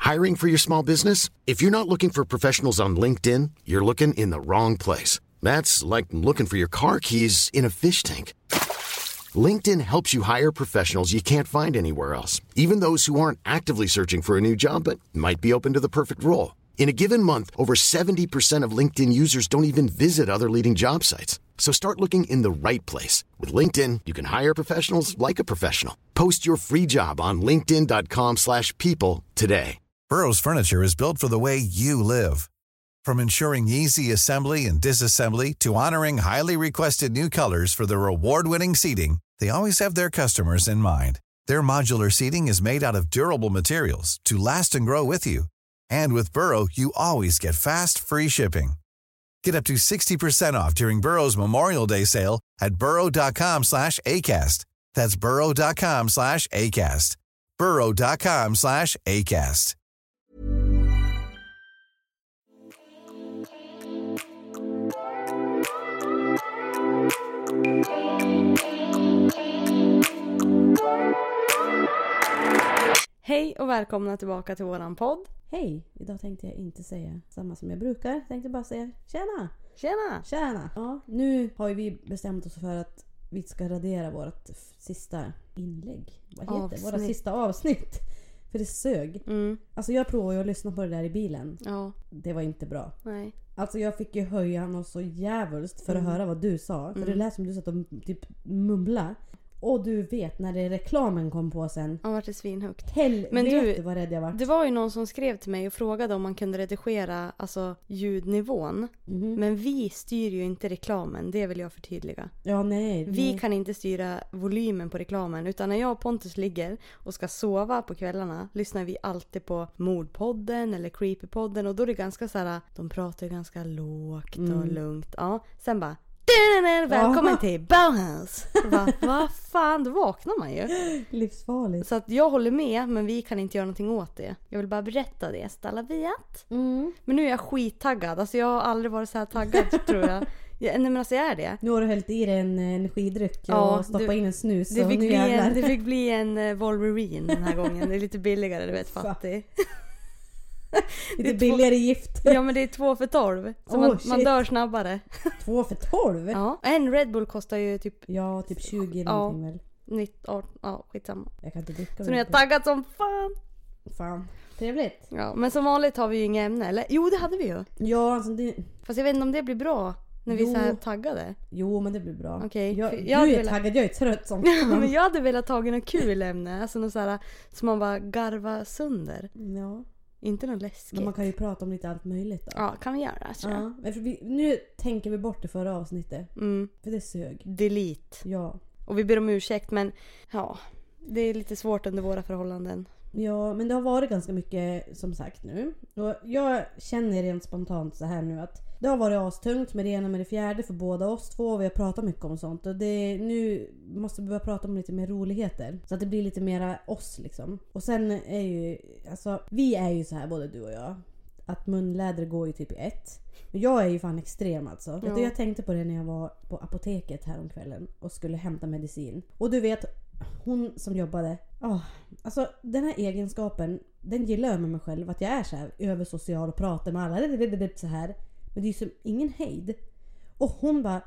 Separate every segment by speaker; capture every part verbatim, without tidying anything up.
Speaker 1: Hiring for your small business? If you're not looking for professionals on LinkedIn, you're looking in the wrong place. That's like looking for your car keys in a fish tank. LinkedIn helps you hire professionals you can't find anywhere else, even those who aren't actively searching for a new job but might be open to the perfect role. In a given month, over seventy percent of LinkedIn users don't even visit other leading job sites. So start looking in the right place. With LinkedIn, you can hire professionals like a professional. Post your free job on linkedin dot com slash people today.
Speaker 2: Burrow's furniture is built for the way you live. From ensuring easy assembly and disassembly to honoring highly requested new colors for their award-winning seating, they always have their customers in mind. Their modular seating is made out of durable materials to last and grow with you. And with Burrow, you always get fast, free shipping. Get up to sixty percent off during Burrow's Memorial Day sale at burrow dot com slash ACAST. That's burrow dot com slash ACAST. burrow dot com slash ACAST.
Speaker 3: Hej och välkomna tillbaka till våran podd.
Speaker 4: Hej, idag tänkte jag inte säga samma som jag brukar. Jag tänkte bara säga tjena.
Speaker 3: Tjena!
Speaker 4: Tjena. Ja, nu har ju vi bestämt oss för att vi ska radera vårt sista inlägg. Vad heter det? Våra sista avsnitt. För det sög. Mm. Alltså jag provade att lyssna på det där i bilen. Ja. Det var inte bra. Nej. Alltså jag fick ju höja något så jävligt för att mm. höra vad du sa. För mm. det lät som du satt och typ mumla. Och du vet när det reklamen kom på sen.
Speaker 3: Ja, vart det svinhögt.
Speaker 4: Helvete. Men du, vad rädd jag var.
Speaker 3: Det var ju någon som skrev till mig och frågade om man kunde redigera alltså ljudnivån. Mm. Men vi styr ju inte reklamen, det vill jag förtydliga.
Speaker 4: Ja, nej, nej.
Speaker 3: Vi kan inte styra volymen på reklamen, utan när jag och Pontus ligger och ska sova på kvällarna lyssnar vi alltid på Mordpodden eller Creepypodden, och då är det ganska så här, de pratar ganska lågt och mm. lugnt. Ja, sen bara välkommen ja. till Bauhaus. Vad va fan, då vaknar man ju.
Speaker 4: Livsfarligt.
Speaker 3: Så att jag håller med, men vi kan inte göra någonting åt det. Jag vill bara berätta det, så alla vet. Mm. Men nu är jag skittaggad. Alltså jag har aldrig varit så här taggad tror jag. Ja, nej men alltså jag är det.
Speaker 4: Nu har du hällt i dig en energidryck och ja, stoppat in en snus.
Speaker 3: Det fick, bli en, det fick bli en uh, Wolverine den här gången. Det är lite billigare, du vet, fattig.
Speaker 4: Lite billigare två, gift.
Speaker 3: Ja, men det är två för tolv. Så oh, man, man dör snabbare.
Speaker 4: Två för tolv?
Speaker 3: Ja. En Red Bull kostar ju typ...
Speaker 4: Ja, typ tjugo ja, någonting väl.
Speaker 3: nitton, ja, skitsamma.
Speaker 4: Jag kan inte dricka.
Speaker 3: Så nu är jag taggad som fan.
Speaker 4: Fan, trevligt.
Speaker 3: Ja, men som vanligt har vi ju inga ämne, eller? Jo, det hade vi ju.
Speaker 4: Ja, alltså det...
Speaker 3: Fast jag vet inte om det blir bra när jo. vi är så här taggade.
Speaker 4: Jo, men det blir bra.
Speaker 3: Okay.
Speaker 4: Jag,
Speaker 3: jag
Speaker 4: du är
Speaker 3: velat...
Speaker 4: taggad, jag är trött som
Speaker 3: ja, men jag hade velat ta något kul ämne. Alltså något så här som man bara garva sönder.
Speaker 4: Ja.
Speaker 3: Inte något läskigt.
Speaker 4: Men man kan ju prata om lite allt möjligt då.
Speaker 3: Ja, kan vi göra så.
Speaker 4: Ja, för vi, nu tänker vi bort det förra avsnittet. Mm. För det sög.
Speaker 3: Delete.
Speaker 4: Ja.
Speaker 3: Och vi ber om ursäkt, men ja, det är lite svårt under våra förhållanden.
Speaker 4: Ja, men det har varit ganska mycket som sagt nu. Och jag känner rent spontant så här nu att det har varit astungt med det ena med det fjärde för båda oss två, och vi har pratat mycket om sånt. Och det, nu måste vi börja prata om lite mer roligheter. Så att det blir lite mera oss liksom. Och sen är ju, alltså vi är ju så här både du och jag. Att munläder går ju typ i ett. Men jag är ju fan extrem alltså. Ja. Jag tänkte på det när jag var på apoteket här om kvällen och skulle hämta medicin. Och du vet, hon som jobbade, oh, alltså den här egenskapen, den gillar jag med mig själv, att jag är så här översocial och pratar med alla så här. Men det är ju som ingen hejd. Och hon bara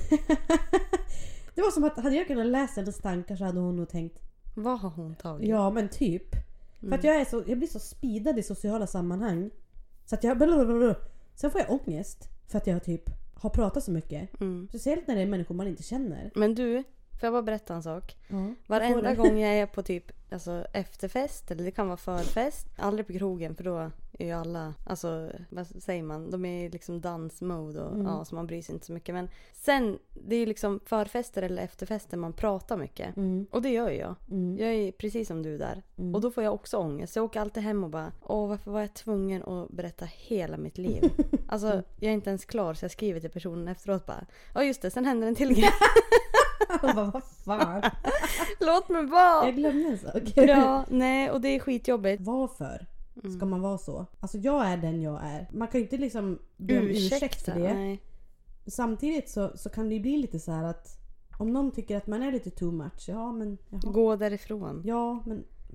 Speaker 4: det var som att hade jag kunnat läsa hennes tankar så hade hon nog tänkt,
Speaker 3: vad har hon tagit?
Speaker 4: Ja, men typ. Mm. För att jag är så, jag blir så speedad i sociala sammanhang. Så att jag blablabla. Sen får jag ångest för att jag typ har pratat så mycket. Mm. Speciellt när det är människor man inte känner.
Speaker 3: Men du, får jag bara berätta en sak? Ja, varenda gång jag är på typ alltså, efterfest, eller det kan vara förfest, aldrig på krogen, för då är ju alla, alltså vad säger man, de är liksom dansmode och mm. ja, så man bryr sig inte så mycket. Men sen, det är ju liksom förfester eller efterfester man pratar mycket. Mm. Och det gör jag. Mm. Jag är precis som du där. Mm. Och då får jag också ångest. Så jag åker alltid hem och bara, åh, varför var jag tvungen att berätta hela mitt liv? Alltså, jag är inte ens klar, så jag skriver till personen efteråt bara, ja just det, sen händer en till grej.
Speaker 4: Bara, vad fan?
Speaker 3: Låt mig vara.
Speaker 4: Jag glömde en sak.
Speaker 3: Ja, nej, och det är skitjobbigt.
Speaker 4: Varför ska mm. man vara så? Alltså jag är den jag är. Man kan ju inte liksom be om ursäkt för det. Nej. Samtidigt så, så kan det ju bli lite så här att om någon tycker att man är lite too much, ja men... Jaha.
Speaker 3: Gå därifrån.
Speaker 4: Ja, men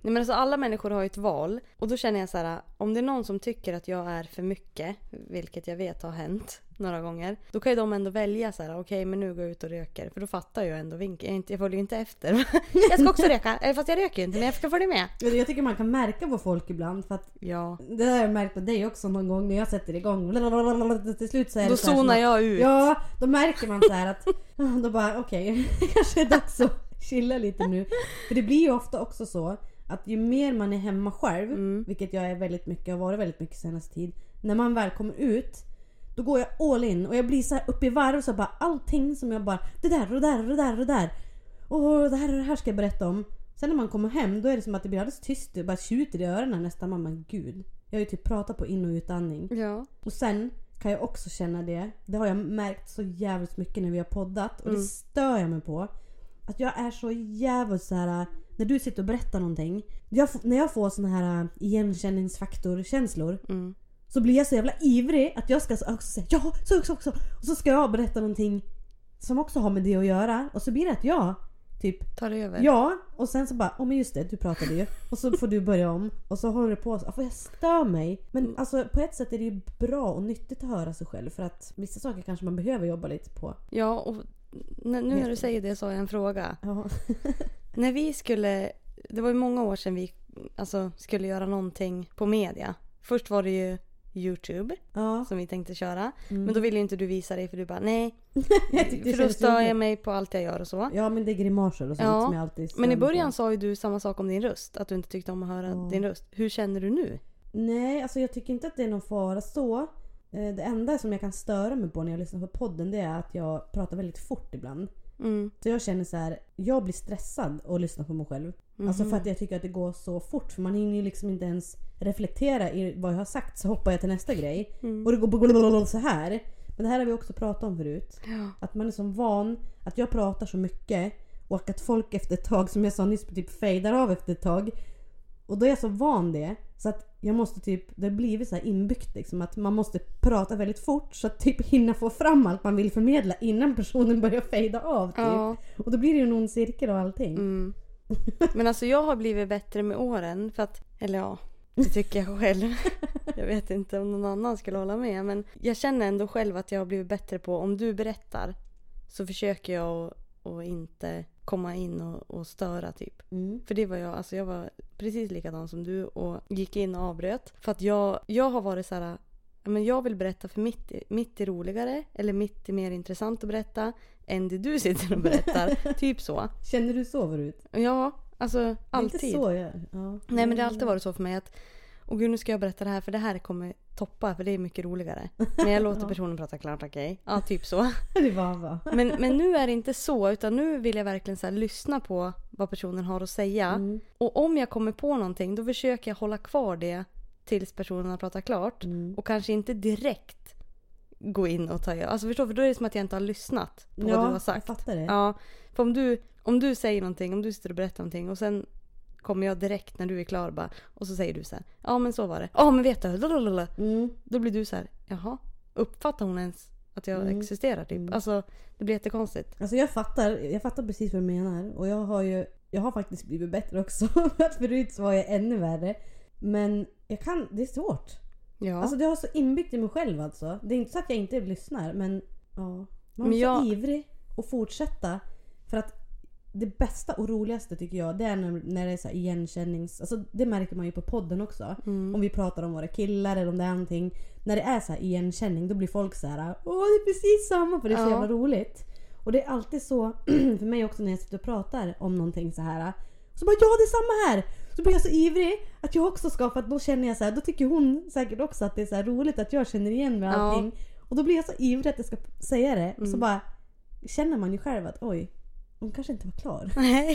Speaker 3: Nej, men alltså alla människor har ju ett val. Och då känner jag så här, om det är någon som tycker att jag är för mycket, vilket jag vet har hänt några gånger, då kan ju de ändå välja så här, okej okay, men nu går jag ut och röker. För då fattar jag ändå vinken. Jag, inte, jag följer ju inte efter. Jag ska också röka, fast jag röker ju inte, men jag ska följa med.
Speaker 4: Jag tycker man kan märka på folk ibland. För att
Speaker 3: ja.
Speaker 4: Det har jag märkt på dig också någon gång när jag sätter igång. Till slut så är det
Speaker 3: då
Speaker 4: så här
Speaker 3: zonar
Speaker 4: att,
Speaker 3: jag ut.
Speaker 4: Ja, då märker man så här att då bara okej, okay, kanske är dags att chilla lite nu. För det blir ju ofta också så att ju mer man är hemma själv, mm. vilket jag är väldigt mycket, har varit väldigt mycket senaste tid, när man väl kommer ut, då går jag all in och jag blir så här uppe i varv, så bara allting som jag bara, det där och det där och det där och det där och det här och det här ska jag berätta om. Sen när man kommer hem, då är det som att det blir alldeles tyst, det bara tjuter i öronen nästan. Man, men gud, jag har ju typ pratat på in- och utandning.
Speaker 3: Ja.
Speaker 4: Och sen kan jag också känna det, det har jag märkt så jävligt mycket när vi har poddat, och mm. det stör jag mig på, att jag är så jävligt så här. När du sitter och berättar någonting, jag, när jag får såna här igenkänningsfaktor-känslor, mm. så blir jag så jävla ivrig att jag ska också säga ja, så också, också. Och så ska jag berätta någonting som också har med det att göra, och så blir det att jag typ
Speaker 3: tar det över.
Speaker 4: Ja, och sen så bara, oh, men just det, du pratade ju. Och så får du börja om, och så håller det på så. Får jag stör mig. Men mm. alltså på ett sätt är det ju bra och nyttigt att höra sig själv, för att vissa saker kanske man behöver jobba lite på.
Speaker 3: Ja, och n- nu när du säger det så har jag en fråga.
Speaker 4: Ja.
Speaker 3: När vi skulle, det var ju många år sedan vi alltså, skulle göra någonting på media. Först var det ju YouTube, ja. Som vi tänkte köra. Mm. Men då ville inte du visa dig, för du bara nej. För då stör jag mig på allt jag gör och så.
Speaker 4: Ja, men det är grimaser och sånt ja. Som jag alltid.
Speaker 3: Men i början på. Sa ju du samma sak om din röst, att du inte tyckte om att höra ja. Din röst. Hur känner du nu?
Speaker 4: Nej, alltså jag tycker inte att det är någon fara så. Det enda som jag kan störa mig på när jag lyssnar på podden, det är att jag pratar väldigt fort ibland. Mm. Så jag känner så här, jag blir stressad och lyssnar på mig själv. Mm. Alltså för att jag tycker att det går så fort, för man hinner ju liksom inte ens reflektera i vad jag har sagt, så hoppar jag till nästa grej. Mm. Och det går så här. Men det här har vi också pratat om förut. Ja. Att man är så van att jag pratar så mycket, och att folk efter ett tag, som jag sa nyss, typ fejdar av efter ett tag. Och då är jag så van det, så att jag måste typ, det har blivit så här inbyggt liksom, att man måste prata väldigt fort så att typ hinna få fram allt man vill förmedla innan personen börjar fejda av typ. Ja. Och då blir det ju någon cirkel och allting.
Speaker 3: Mm. Men alltså jag har blivit bättre med åren, för att, eller ja, det tycker jag själv. Jag vet inte om någon annan skulle hålla med, men jag känner ändå själv att jag har blivit bättre på, om du berättar så försöker jag att, att inte komma in och, och störa typ. Mm. För det var jag, alltså jag var precis likadan som du och gick in och avbröt. För att jag, jag har varit så här, men jag vill berätta, för mitt, mitt är roligare, eller mitt är mer intressant att berätta än det du sitter och berättar. Typ så.
Speaker 4: Känner du så förut?
Speaker 3: Ja, alltså alltid.
Speaker 4: Det är inte så jag, ja.
Speaker 3: Nej, men det har alltid varit så för mig att, och gud, nu ska jag berätta det här, för det här kommer toppa, för det är mycket roligare. Men jag låter personen prata klart, okej. Okay. Ja, typ så.
Speaker 4: Det var bra.
Speaker 3: Men, men nu är det inte så, utan nu vill jag verkligen så här, lyssna på vad personen har att säga. Mm. Och om jag kommer på någonting, då försöker jag hålla kvar det tills personen har pratat klart. Mm. Och kanske inte direkt gå in och ta över. Alltså förstår, för då är det som att jag inte har lyssnat på
Speaker 4: ja,
Speaker 3: vad du har sagt.
Speaker 4: Jag fattar det.
Speaker 3: Ja, för om du, om du säger någonting, om du sitter och berättar någonting och sen kommer jag direkt när du är klar bara, och så säger du så här, ja men så var det. Ja men vet du, lalalala. Mm. Då blir du så här, jaha, uppfattar hon ens att jag mm. existerar typ? Mm. Alltså det blir jättekonstigt.
Speaker 4: Alltså jag fattar, jag fattar precis vad du menar, och jag har ju, jag har faktiskt blivit bättre också. Förut så var jag ännu värre. Men jag kan, det är svårt. Ja. Alltså det har så inbyggt i mig själv alltså. Det är inte så att jag inte lyssnar, men ja, man är jag... så ivrig att fortsätta, för att det bästa och roligaste tycker jag, det är när, när det är så här igenkännings... Alltså det märker man ju på podden också. Mm. Om vi pratar om våra killar eller om det är någonting. När det är så här igenkänning, då blir folk så här, åh det är precis samma, för det är så ja. jävla roligt. Och det är alltid så för mig också när jag sitter och pratar om någonting så här. Så bara, ja det är samma här. Så blir jag så ivrig att jag också ska, för att då känner jag så här, då tycker hon säkert också att det är så här roligt att jag känner igen med allting. Ja. Och då blir jag så ivrig att jag ska säga det. Mm. Så bara känner man ju själv att oj, hon kanske inte var klar. Nej.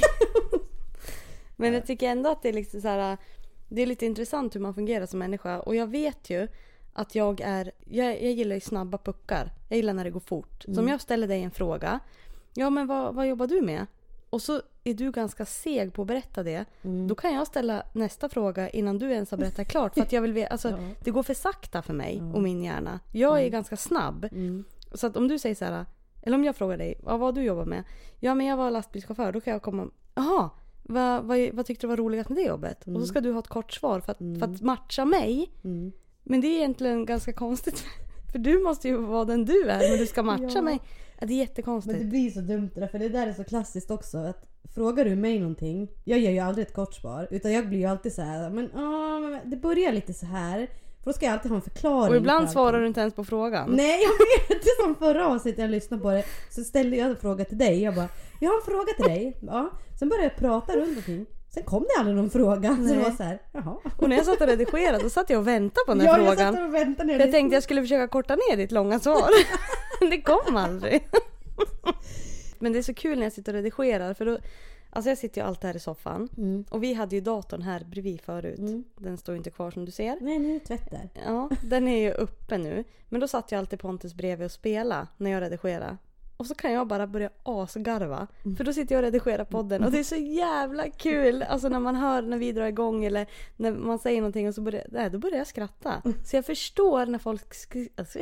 Speaker 3: Men jag tycker ändå att det är liksom så här, det är lite intressant hur man fungerar som människa. Och jag vet ju att jag är, jag, jag gillar ju snabba puckar. Jag gillar när det går fort. Mm. Så om jag ställer dig en fråga, ja men vad, vad jobbar du med? Och så är du ganska seg på att berätta det. Mm. Då kan jag ställa nästa fråga innan du ens har berättat klart. För att jag vill veta, alltså, ja. det går för sakta för mig ja. och min hjärna. Jag är mm. ganska snabb. Mm. Så att om du säger så här, eller om jag frågar dig, vad var du jobbar med? Ja men jag var lastbilschaufför, då kan jag komma, jaha, vad, vad, vad tyckte du var roligast med det jobbet? Mm. Och så ska du ha ett kort svar för att, mm. för att matcha mig. Mm. Men det är egentligen ganska konstigt. För du måste ju vara den du är, men du ska matcha ja. mig. Ja, det är jättekonstigt.
Speaker 4: Men det blir så dumt där, för det där är så klassiskt också. Att frågar du mig någonting, jag gör ju aldrig ett kort svar. Utan jag blir ju alltid så här, men åh, det börjar lite så här. För då ska jag alltid ha en förklaring.
Speaker 3: Och ibland svarar du inte ens på frågan.
Speaker 4: Nej, jag vet. Det som förra avsnittet jag lyssnade på det. Så ställde jag en fråga till dig. Jag bara, jag har en fråga till dig. Ja. Sen började jag prata runt omkring. Sen kom det aldrig någon fråga. Nej. Så det var så här, jaha.
Speaker 3: Och när jag satt och redigerade, då satt jag och väntade på den här
Speaker 4: ja,
Speaker 3: frågan.
Speaker 4: Jag satt och väntade ner.
Speaker 3: Jag tänkte jag skulle försöka korta ner ditt långa svar. Det kom aldrig. Men det är så kul när jag sitter och redigerar. För då, alltså jag sitter ju alltid här i soffan. Mm. Och vi hade ju datorn här bredvid förut. Mm. Den står ju inte kvar som du ser.
Speaker 4: Nej, nu är det tvättar.
Speaker 3: Ja, den är ju uppe nu. Men då satt jag alltid Pontus bredvid och spela när jag redigerade. Och så kan jag bara börja asgarva. Mm. För då sitter jag och redigerar podden. Och det är så jävla kul. Alltså när man hör när vi drar igång. Eller när man säger någonting och så börjar, nej, då börjar jag skratta. Så jag förstår när folk skriver. Alltså,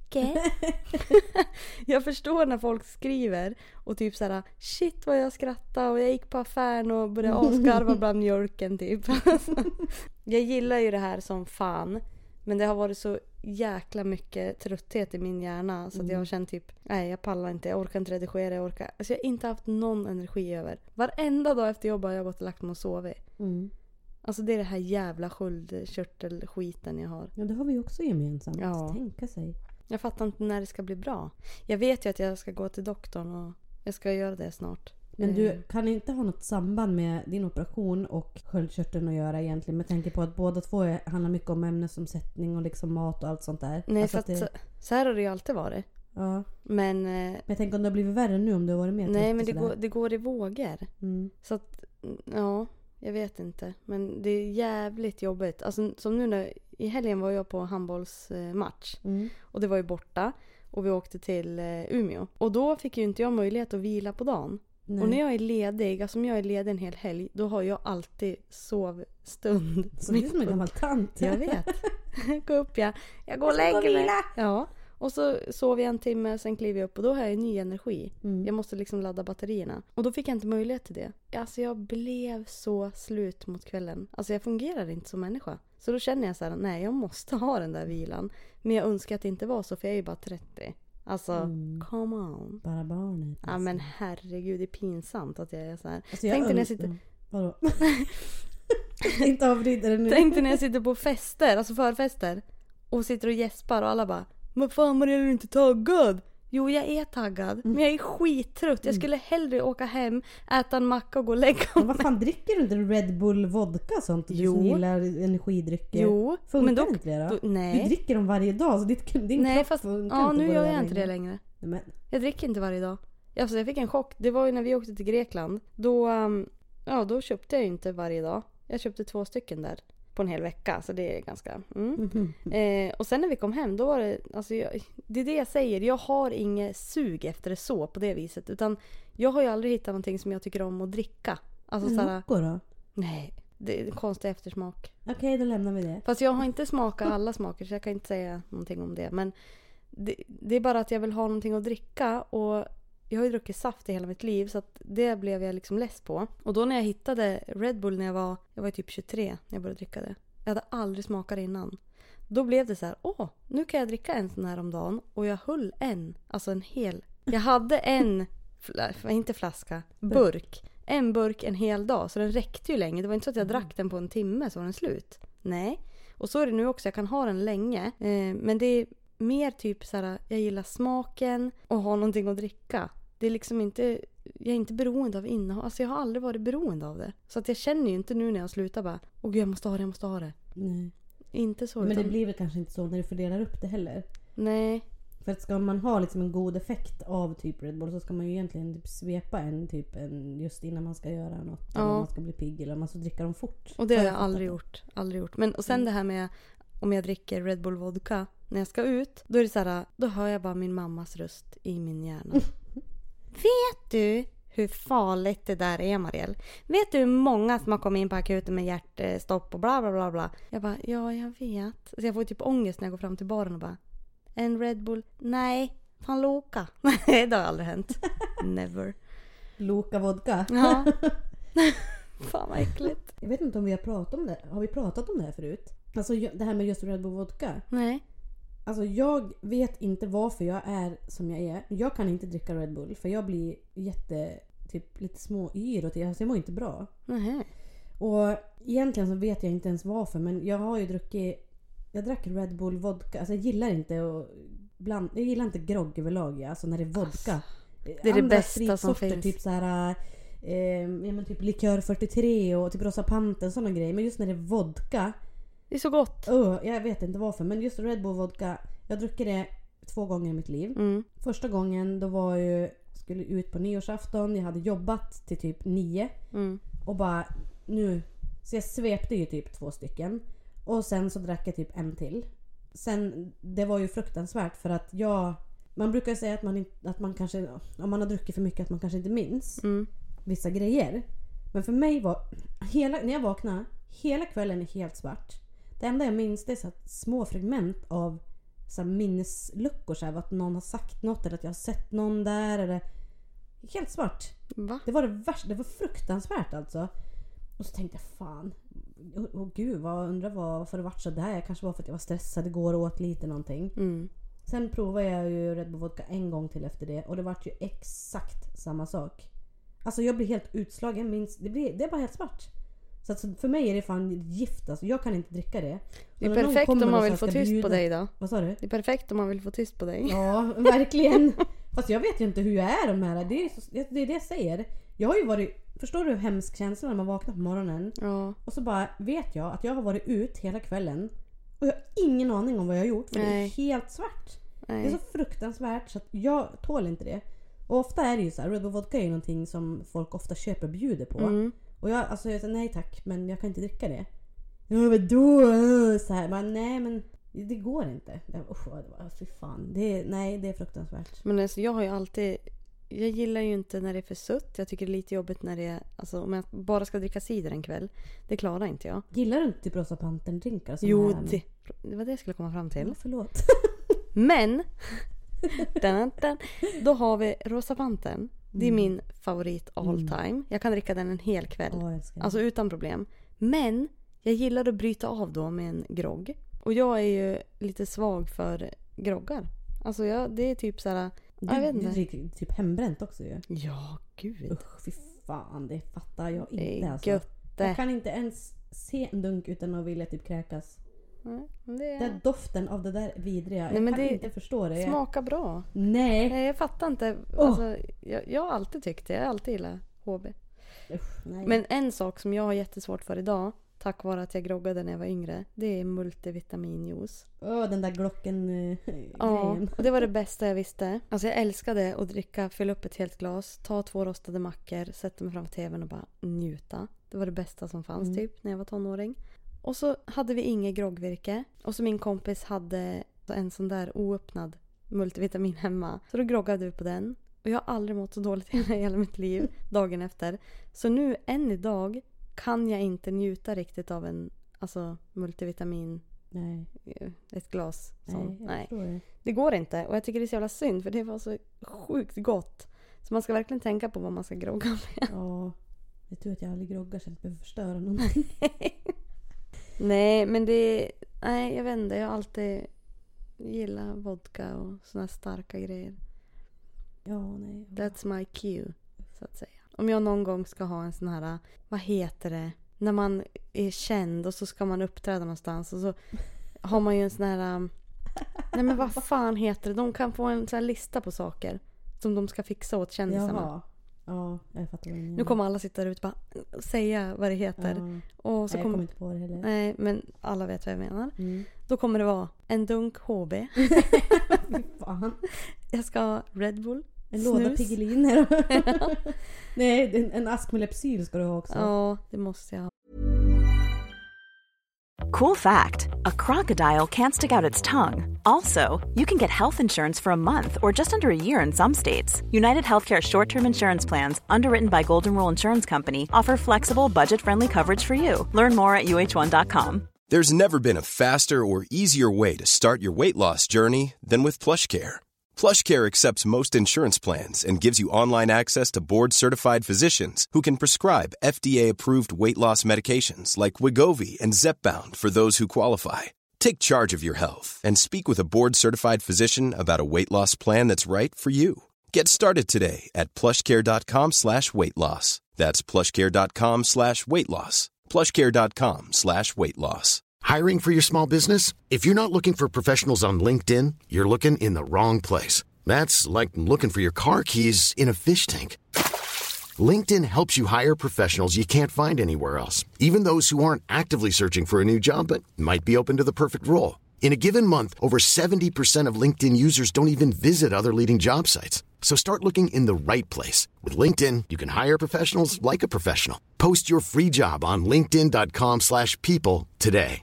Speaker 3: jag förstår när folk skriver. Och typ såhär, shit vad jag skrattar. Och jag gick på affären och började asgarva bland mjölken typ. Jag gillar ju det här som fan. Men det har varit så jäkla mycket trötthet i min hjärna. Så att jag har känt typ, nej jag pallar inte. Jag orkar inte redigera, jag orkar. Alltså jag har inte haft någon energi över. Varenda dag efter jobbet har jag gått och lagt mig och sovit. Mm. Alltså det är det här jävla sköldkörtelskiten jag har.
Speaker 4: Ja, det har vi också gemensamt. Ja. Tänka sig.
Speaker 3: Jag fattar inte när det ska bli bra. Jag vet ju att jag ska gå till doktorn och jag ska göra det snart.
Speaker 4: Men du kan inte ha något samband med din operation och sköldkörteln att göra egentligen, med tanke på att båda två är, handlar mycket om ämnesomsättning och liksom mat och allt sånt där.
Speaker 3: Nej,
Speaker 4: alltså
Speaker 3: för att det... så, så här har det ju alltid varit.
Speaker 4: Ja.
Speaker 3: Men,
Speaker 4: men jag tänker om det har blivit värre nu, om du har varit med.
Speaker 3: Nej, men det går, det går i vågor. Mm. Så att, ja, jag vet inte. Men det är jävligt jobbigt. Alltså, som nu när, i helgen var jag på handbollsmatch. Mm. Och det var ju borta. Och vi åkte till Umeå. Och då fick ju inte jag möjlighet att vila på dagen. Nej. Och när jag är ledig, alltså om jag är ledig en hel helg, då har jag alltid sovstund.
Speaker 4: Så det är som en gammal tant.
Speaker 3: Jag vet. Gå upp, ja. Jag går och lägger mig. Ja. Och så sover jag en timme, sen kliver jag upp och då har jag ny energi. Mm. Jag måste liksom ladda batterierna. Och då fick jag inte möjlighet till det. Alltså jag blev så slut mot kvällen. Alltså jag fungerar inte som människa. Så då känner jag så här, nej jag måste ha den där vilan. Men jag önskar att det inte var så, för jag är ju bara trettio. Alltså, mm. come on.
Speaker 4: Bara barnet.
Speaker 3: Alltså. Ja, men herregud, det är pinsamt att jag är så här. Alltså, jag Tänk dig när jag sitter...
Speaker 4: Mm. Vadå? Inte avbryter det nu.
Speaker 3: Tänk dig när jag sitter på fester, alltså förfester. Och sitter och gäspar och alla bara, men fan Maria, är du inte taggad? Jo, jag är taggad. Mm. Men jag är skittrött. Jag skulle hellre åka hem, äta en macka och gå och lägga mig.
Speaker 4: Men vad fan, dricker du inte Red Bull vodka och sånt? Jo. Du som gillar energidrycker.
Speaker 3: Jo.
Speaker 4: Funkar men då, inte det då? då? Nej. Du dricker dem varje dag, så ditt, din
Speaker 3: nej,
Speaker 4: kropp
Speaker 3: fast,
Speaker 4: funkar
Speaker 3: ja,
Speaker 4: inte.
Speaker 3: Nu gör jag inte det längre.
Speaker 4: Men.
Speaker 3: Jag dricker inte varje dag. Alltså, jag fick en chock. Det var ju när vi åkte till Grekland. Då, um, ja, då köpte jag ju inte varje dag. Jag köpte två stycken där på en hel vecka, så det är ganska mm. Mm-hmm. Eh, och sen när vi kom hem, då var det alltså jag, det är det jag säger, jag har inget sug efter det så på det viset, utan jag har ju aldrig hittat någonting som jag tycker om att dricka. Alltså
Speaker 4: mm, såhär, då?
Speaker 3: Nej, det är en konstig eftersmak.
Speaker 4: Okej, okay, då lämnar vi det.
Speaker 3: Fast jag har inte smakat alla smaker, så jag kan inte säga någonting om det, men det, det är bara att jag vill ha någonting att dricka, och jag har ju druckit saft i hela mitt liv, så att det blev jag liksom less på. Och då när jag hittade Red Bull när jag var, jag var typ tjugotre när jag började dricka det. Jag hade aldrig smakat innan. Då blev det så här, åh, nu kan jag dricka en sån här om dagen. Och jag höll en, alltså en hel. Jag hade en, inte flaska, burk. En burk en hel dag, så den räckte ju länge. Det var inte så att jag drack den på en timme så var den slut. Nej. Och så är det nu också, jag kan ha den länge. Eh, men det är mer typ så här, jag gillar smaken och ha någonting att dricka. Det är liksom inte, jag är inte beroende av innehåll. Alltså jag har aldrig varit beroende av det. Så att jag känner ju inte nu när jag slutar bara, åh gud jag måste ha det, jag måste ha det.
Speaker 4: Nej.
Speaker 3: Inte så.
Speaker 4: Men
Speaker 3: utan...
Speaker 4: det blir väl kanske inte så när du fördelar upp det heller.
Speaker 3: Nej.
Speaker 4: För att ska man ha liksom en god effekt av typ Red Bull, så ska man ju egentligen typ svepa en typ en just innan man ska göra något. Ja. Eller man ska bli pigg, eller man ska dricka dem fort.
Speaker 3: Och det har jag aldrig gjort. Aldrig gjort. Men och sen mm. det här med om jag dricker Red Bull vodka när jag ska ut, då är det så här, då hör jag bara min mammas röst i min hjärna. Vet du hur farligt det där är, Marielle? Vet du hur många som har kommit in på akuten med hjärtstopp och bla bla bla bla? Jag bara, ja jag vet. Så jag får typ ångest när jag går fram till baren och bara, en Red Bull? Nej, fan Loka. Nej, det har aldrig hänt. Never.
Speaker 4: Loka vodka?
Speaker 3: Ja. Fan vad äckligt.
Speaker 4: Jag vet inte om vi har pratat om det. Har vi pratat om det här förut? Alltså det här med just Red Bull vodka.
Speaker 3: Nej.
Speaker 4: Alltså jag vet inte varför jag är som jag är. Jag kan inte dricka Red Bull för jag blir jätte, typ lite små yr och till. Alltså jag mår inte bra.
Speaker 3: Nej.
Speaker 4: Och egentligen så vet jag inte ens varför, men jag har ju druckit, jag drack Red Bull vodka. Alltså jag gillar inte och bland, jag gillar inte grogg överlag, alltså när det är vodka.
Speaker 3: Det är det bästa som finns.
Speaker 4: Typ så här eh, ja, men typ likör fyrtiotre och typ Rosa Panten, såna grejer, men just när det är vodka.
Speaker 3: Det är så gott.
Speaker 4: Oh, jag vet inte varför, men just Red Bull vodka, jag druckit det två gånger i mitt liv.
Speaker 3: Mm.
Speaker 4: Första gången då var jag ju, skulle ut på nyårsafton, jag hade jobbat till typ nio
Speaker 3: Mm.
Speaker 4: och bara nu, så jag svepte ju typ två stycken och sen så drack jag typ en till. Sen, det var ju fruktansvärt för att jag, man brukar säga att man, inte, att man kanske, om man har druckit för mycket, att man kanske inte minns
Speaker 3: Mm.
Speaker 4: vissa grejer. Men för mig var, hela, när jag vaknade, hela kvällen är helt svart. Det enda jag minns det är så att små fragment av så här minnesluckor, så här, att någon har sagt något eller att jag har sett någon där eller helt svart.
Speaker 3: Va?
Speaker 4: Det var det värsta, det var fruktansvärt alltså. Och så tänkte jag fan, åh oh, gud, vad undrar vad varför det vart så där. Kanske var för att jag var stressad, igår och åt lite någonting.
Speaker 3: Mm.
Speaker 4: Sen provade jag ju Red Bull vodka en gång till efter det och det vart ju exakt samma sak. Alltså jag blir helt utslagen, minst det blir det är bara helt svart. Så alltså, för mig är det fan gift, alltså jag kan inte dricka det.
Speaker 3: Det är perfekt om man vill få tyst bjuda... på dig då.
Speaker 4: Vad sa du?
Speaker 3: Det är perfekt om man vill få tyst på dig.
Speaker 4: Ja, verkligen. Fast jag vet ju inte hur jag är de här. Det är så, det är det jag säger. Jag har ju varit, förstår du hur hemsk känsla när man vaknar på morgonen?
Speaker 3: Ja.
Speaker 4: Och så bara vet jag att jag har varit ut hela kvällen och jag har ingen aning om vad jag har gjort, för Nej. det är helt svart. Nej. Det är så fruktansvärt så att jag tål inte det. Och ofta är det ju så här, Red Bull vodka är ju någonting som folk ofta köper och bjuder på.
Speaker 3: Mm.
Speaker 4: Och jag, alltså jag säger nej tack, men jag kan inte dricka det. Ja, vadå? Så här, men nej, men det går inte. Usch, det var, fy fan. Det är, nej, det är fruktansvärt.
Speaker 3: Men alltså, jag har ju alltid, jag gillar ju inte när det är för sött. Jag tycker det är lite jobbigt när det är, alltså om jag bara ska dricka cider en kväll. Det klarar inte jag.
Speaker 4: Gillar du inte typ Rosa Pantern drinkar?
Speaker 3: Jo, det, det var det jag skulle komma fram till.
Speaker 4: Ja, förlåt.
Speaker 3: Men den, den, då har vi Rosa Pantern. Det är
Speaker 4: Mm.
Speaker 3: min favorit all
Speaker 4: Mm.
Speaker 3: time. Jag kan dricka den en hel kväll.
Speaker 4: Oh,
Speaker 3: alltså utan problem. Men jag gillar att bryta av då med en grogg. Och jag är ju lite svag för groggar. Alltså jag, det är typ så här.
Speaker 4: Du,
Speaker 3: jag vet
Speaker 4: du
Speaker 3: inte.
Speaker 4: dricker typ hembränt också ju.
Speaker 3: Ja, gud.
Speaker 4: Usch, fy fan. Det fattar jag
Speaker 3: Det
Speaker 4: inte.
Speaker 3: är
Speaker 4: Alltså.
Speaker 3: gött.
Speaker 4: Jag kan inte ens se en dunk utan att vilja typ kräkas.
Speaker 3: Nej, men det är...
Speaker 4: Den doften av det där vidriga.
Speaker 3: Nej,
Speaker 4: jag
Speaker 3: men
Speaker 4: kan
Speaker 3: det
Speaker 4: inte förstå det.
Speaker 3: smakar bra.
Speaker 4: Nej.
Speaker 3: Nej, jag fattar inte.
Speaker 4: Oh.
Speaker 3: Alltså, jag, jag har alltid tyckt det. Jag har alltid gillat H B.
Speaker 4: Usch, nej.
Speaker 3: Men en sak som jag har jättesvårt för idag, tack vare att jag groggade när jag var yngre, det är multivitaminjuice.
Speaker 4: Åh, den där glocken uh,
Speaker 3: Ja,
Speaker 4: grejen.
Speaker 3: och det var det bästa jag visste. Alltså jag älskade att dricka, fylla upp ett helt glas, ta två rostade mackor, sätta mig framför tvn och bara njuta. Det var det bästa som fanns
Speaker 4: Mm.
Speaker 3: typ när jag var tonåring. Och så hade vi inget groggvirke. Och så min kompis hade en sån där oöppnad multivitamin hemma. Så då groggade vi på den. Och jag har aldrig mått så dåligt i hela mitt liv dagen efter. Så nu, än idag, kan jag inte njuta riktigt av en alltså, multivitamin.
Speaker 4: Nej.
Speaker 3: Ett glas. Sån.
Speaker 4: Nej, jag
Speaker 3: Nej.
Speaker 4: det.
Speaker 3: Det går inte. Och jag tycker det är så jävla synd. För det var så sjukt gott. Så man ska verkligen tänka på vad man ska grogga med.
Speaker 4: Ja. Jag tror att jag aldrig groggar så att jag behöver förstöra någonting.
Speaker 3: Nej, men det... Nej, jag vet inte. Jag har alltid gillat vodka och såna starka grejer.
Speaker 4: Ja, nej.
Speaker 3: That's my cue, så att säga. Om jag någon gång ska ha en sån här... Vad heter det? När man är känd och så ska man uppträda någonstans. Och så har man ju en sån här... Nej, men vad fan heter det? De kan få en sån här lista på saker som de ska fixa åt kändisarna.
Speaker 4: Jaha. Ja, jag fattar vad du menar.
Speaker 3: Nu kommer alla sitta där ute och bara säga vad det heter.
Speaker 4: Ja.
Speaker 3: Och så
Speaker 4: Nej, jag
Speaker 3: kommer
Speaker 4: kommer inte på det heller.
Speaker 3: Nej, men alla vet vad jag menar.
Speaker 4: Mm.
Speaker 3: Då kommer det vara en dunk H B.
Speaker 4: Fy fan.
Speaker 3: Jag ska ha Red Bull.
Speaker 4: En
Speaker 3: snus.
Speaker 4: låda Piggeliner. Nej, en, en ask med Lypsyl ska du ha också.
Speaker 3: Ja, det måste jag ha.
Speaker 5: Cool fact, a crocodile can't stick out its tongue. Also, you can get health insurance for a month or just under a year in some states. United Healthcare short-term insurance plans, underwritten by Golden Rule Insurance Company, offer flexible, budget-friendly coverage for you. Learn more at U H one dot com.
Speaker 6: There's never been a faster or easier way to start your weight loss journey than with PlushCare. PlushCare accepts most insurance plans and gives you online access to board-certified physicians who can prescribe F D A-approved weight loss medications like Wegovy and Zepbound for those who qualify. Take charge of your health and speak with a board-certified physician about a weight loss plan that's right for you. Get started today at plushcare.com slash weight loss. That's plushcare.com slash weight loss. plushcare.com slash weight loss.
Speaker 1: Hiring for your small business? If you're not looking for professionals on LinkedIn, you're looking in the wrong place. That's like looking for your car keys in a fish tank. LinkedIn helps you hire professionals you can't find anywhere else, even those who aren't actively searching for a new job but might be open to the perfect role. In a given month, over seventy percent of LinkedIn users don't even visit other leading job sites. So start looking in the right place. With LinkedIn, you can hire professionals like a professional. Post your free job on linkedin.com slash people today.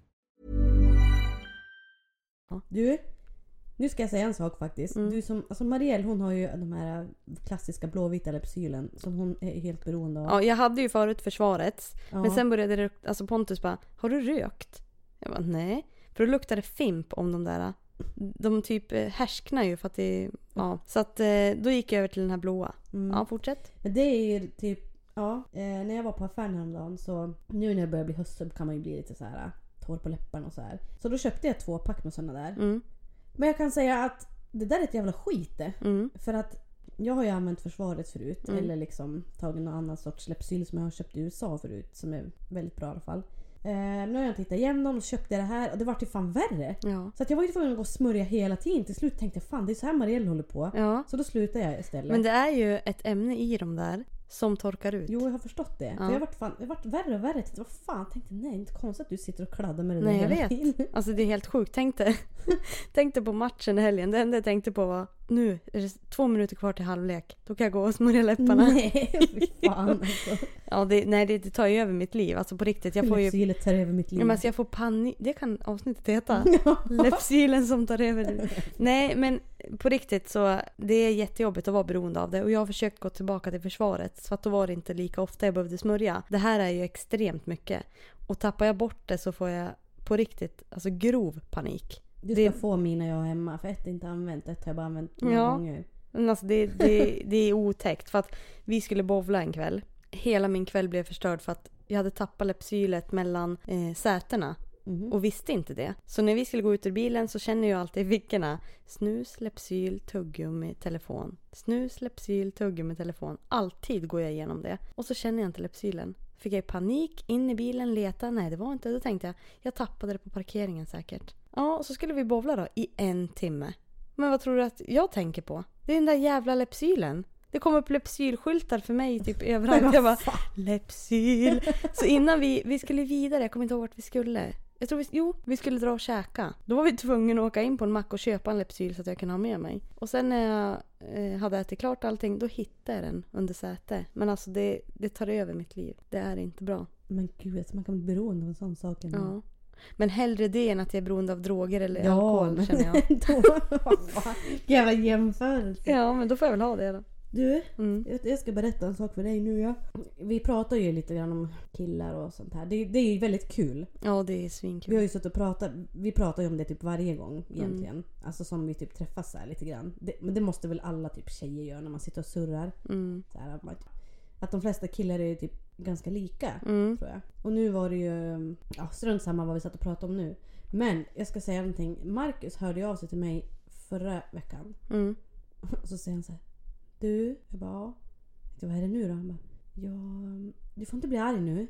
Speaker 4: Du, nu ska jag säga en sak faktiskt.
Speaker 3: Mm.
Speaker 4: Du som, alltså Marielle, hon har ju de här klassiska blåvita Lepsylen som hon är helt beroende av.
Speaker 3: Ja, jag hade ju förut försvarets.
Speaker 4: Ja.
Speaker 3: Men sen började det, alltså Pontus bara, har du rökt? Jag bara, nej. För då luktade fimp om de där. De typ härsknar ju för att det, ja. Så att då gick jag över till den här blåa.
Speaker 4: Mm.
Speaker 3: Ja, fortsätt.
Speaker 4: Men det är ju typ, ja, eh, när jag var på affären häromdagen så, nu när det börjar bli höst så kan man ju bli lite så här torr på läpparna och så här. Så då köpte jag två pack med sådana där.
Speaker 3: Mm.
Speaker 4: Men jag kan säga att det där är ett jävla skit det.
Speaker 3: Mm.
Speaker 4: För att jag har ju använt försvaret förut.
Speaker 3: Mm.
Speaker 4: Eller liksom tagit någon annan sorts Lepsyl som jag har köpt i U S A förut. Som är väldigt bra i alla fall. Eh, nu har jag tittat igenom och köpte det här. Och det var ju fan värre.
Speaker 3: Ja.
Speaker 4: Så att jag var ju tvungen att gå och smörja hela tiden. Till slut tänkte jag, fan det är så här Marielle håller på.
Speaker 3: Ja.
Speaker 4: Så då slutade jag istället.
Speaker 3: Men det är ju ett ämne i de där som torkar ut.
Speaker 4: Jo, jag har förstått det.
Speaker 3: Ja.
Speaker 4: För jag har varit, fan, jag har varit värre och värre. Vad fan, tänkte nej, det är inte konstigt att du sitter och kladdar med det
Speaker 3: Nej,
Speaker 4: där
Speaker 3: jag
Speaker 4: hela
Speaker 3: vet.
Speaker 4: tiden.
Speaker 3: Alltså det är helt sjukt. Tänkte, tänkte på matchen i helgen. Det enda jag tänkte på var, nu är det två minuter kvar till halvlek. Då kan jag gå och smörja läpparna.
Speaker 4: Nej, fy fan alltså.
Speaker 3: Ja, det, nej, det, det tar ju över mitt liv. Alltså på riktigt. Jag får ju...
Speaker 4: Lepsylet tar över mitt liv.
Speaker 3: Ja, men alltså jag får panik. Det kan avsnittet heta. Lepsylen som tar över. Nej, men på riktigt så det är jättejobbigt att vara beroende av det. Och jag har försökt gå tillbaka till försvaret. Så att då var det inte lika ofta jag behövde smörja. Det här är ju extremt mycket. Och tappar jag bort det så får jag på riktigt alltså grov panik.
Speaker 4: Du ska
Speaker 3: det...
Speaker 4: få mina jag hemma. För ett är inte använt. Ett har jag bara använt några
Speaker 3: ja.
Speaker 4: gånger.
Speaker 3: Men alltså det, det, det är otäckt. För att vi skulle bowla en kväll. Hela min kväll blev förstörd för att jag hade tappat Lepsylet mellan eh, sätena. Mm. Och visste inte det. Så när vi skulle gå ut ur bilen så känner jag alltid i fickorna. Snus, Lepsyl, tuggummi, telefon. Snus, Lepsyl, tuggummi, telefon. Alltid går jag igenom det. Och så känner jag inte Lepsylen. Fick jag panik, in i bilen, leta. Nej, det var inte. Då tänkte jag, jag tappade det på parkeringen säkert. Ja, och så skulle vi bowla då i en timme. Men vad tror du att jag tänker på? Det är den där jävla Lepsylen. Det kom upp Lepsyl-skyltar för mig typ överallt. Jag bara, Lepsyl. Så innan vi, vi skulle vidare, jag kommer inte ihåg vart vi skulle. Jag tror vi, jo, vi skulle dra och käka. Då var vi tvungna att åka in på en mack och köpa en Lepsyl så att jag kunde ha med mig. Och sen när jag eh, hade ätit klart allting, då hittade jag den under sätet. Men alltså det, det tar över mitt liv. Det är inte bra.
Speaker 4: Men gud, alltså man kan bli beroende av en sån sak.
Speaker 3: Ja. Men hellre det än att jag är beroende av droger eller
Speaker 4: ja,
Speaker 3: alkohol,
Speaker 4: men
Speaker 3: känner jag.
Speaker 4: Då, jävla jämförelse.
Speaker 3: Ja, men då får jag väl ha det då.
Speaker 4: Du,
Speaker 3: mm.
Speaker 4: jag, jag ska berätta en sak för dig nu. Ja. Vi pratar ju lite grann om killar och sånt här. Det, det är ju väldigt kul.
Speaker 3: Ja, det är svinkul.
Speaker 4: Vi har ju suttit och pratat, vi pratar ju om det typ varje gång egentligen. Mm. Alltså som vi typ träffas så här lite grann. Det, men det måste väl alla typ tjejer göra när man sitter och surrar.
Speaker 3: Mm.
Speaker 4: Så här, att, att de flesta killar är typ ganska lika,
Speaker 3: mm.
Speaker 4: tror jag. Och nu var det ju, ja, strunt samma vad vi satt och pratade om nu. Men jag ska säga någonting. Marcus hörde av sig till mig förra veckan.
Speaker 3: Mm.
Speaker 4: Och så säger han så här: du, jag bara, ja, vad är det nu då? Han bara, ja, du får inte bli arg nu.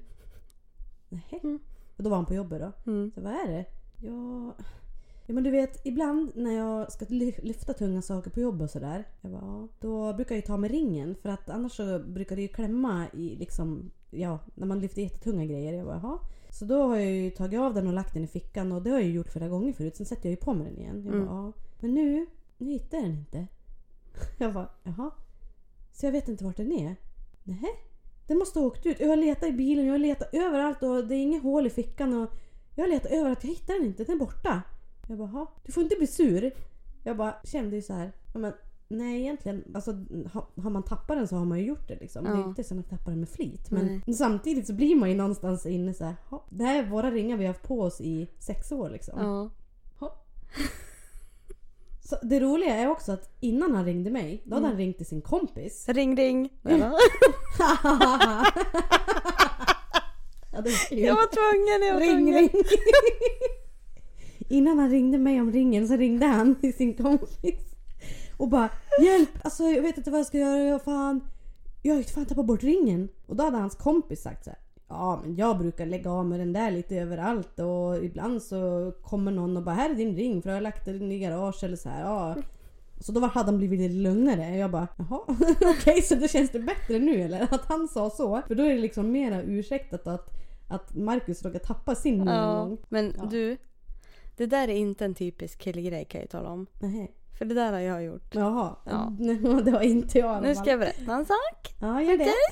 Speaker 4: Nej. Mm. Och då var han på jobbet då.
Speaker 3: Mm.
Speaker 4: Så vad är det? Ja, ja, men du vet, ibland när jag ska lyfta tunga saker på jobbet och sådär, jag bara, då brukar jag ta med ringen. För att annars så brukar det ju klämma i liksom, ja, när man lyfter jättetunga grejer. Jag bara, jaha. Så då har jag ju tagit av den och lagt den i fickan. Och det har jag ju gjort flera gånger förut. Sen sätter jag ju på mig den igen. Jag bara, mm. ja. Men nu, nu hittar jag den inte. Jag bara, jaha. Så jag vet inte vart den är. Nej, den måste ha åkt ut. Jag har letat i bilen, jag har letat överallt och det är inget hål i fickan. Och jag har letat överallt, jag hittar den inte, den är borta. Jag bara, jaha, du får inte bli sur. Jag bara kände ju så här, men nej egentligen, alltså har man tappat den så har man ju gjort det liksom. Ja. Det är inte så att man tappar den med flit. Men nej. Samtidigt så blir man ju någonstans inne så här, det här är våra ringar vi har haft på oss i sex år liksom.
Speaker 3: Ja.
Speaker 4: Så det roliga är också att innan han ringde mig, då hade mm. han ringt till sin kompis.
Speaker 3: Ring, ring.
Speaker 4: Ja,
Speaker 3: jag var tvungen, jag var
Speaker 4: ring,
Speaker 3: tvungen.
Speaker 4: Ring. Innan han ringde mig om ringen så ringde han till sin kompis. Och bara, hjälp, alltså jag vet inte vad jag ska göra, jag fan, jag har fan tappat bort ringen. Och då hade hans kompis sagt så här: ja men jag brukar lägga av med den där lite överallt. Och ibland så kommer någon och bara, här är din ring för jag har lagt den i garage eller så här. Ja. Så då hade han blivit lite lugnare. Jag bara, jaha, okej okay, så då känns det bättre nu eller? Att han sa så. För då är det liksom mera ursäktat att, att Marcus råkar tappa sin ring.
Speaker 3: Ja, men
Speaker 4: ja.
Speaker 3: du, det där är inte en typisk killgrej kan jag tala om.
Speaker 4: Nej.
Speaker 3: För det där har jag gjort.
Speaker 4: Jaha,
Speaker 3: ja.
Speaker 4: Det var inte jag.
Speaker 3: Nu ska jag berätta en sak.
Speaker 4: Ja, gör det.